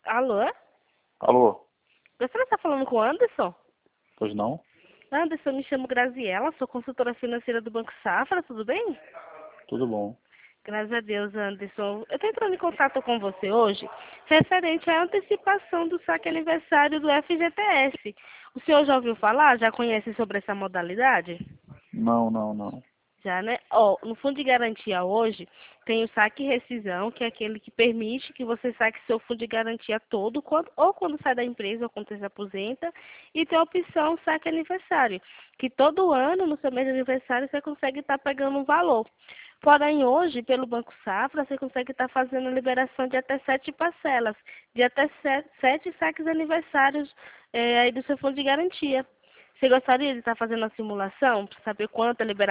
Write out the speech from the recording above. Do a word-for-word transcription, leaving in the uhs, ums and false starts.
Alô? Alô? Você está falando com o Anderson? Pois não? Anderson, me chamo Graziela, sou consultora financeira do Banco Safra, tudo bem? Tudo bom. Graças a Deus, Anderson. Eu estou entrando em contato com você hoje, referente à antecipação do saque aniversário do F G T S. O senhor já ouviu falar? Já conhece sobre essa modalidade? Não, não, não. Já, né? Ó, no fundo de garantia hoje, tem o saque e rescisão, que é aquele que permite que você saque seu fundo de garantia todo, quando, ou quando sai da empresa ou quando você se aposenta, e tem a opção saque aniversário, que todo ano, no seu mês de aniversário, você consegue estar pegando um valor. Porém, hoje, pelo Banco Safra, você consegue estar fazendo a liberação de até sete parcelas, de até sete, sete saques aniversários eh, aí do seu fundo de garantia. Você gostaria de estar fazendo a simulação para saber quanto é liberado?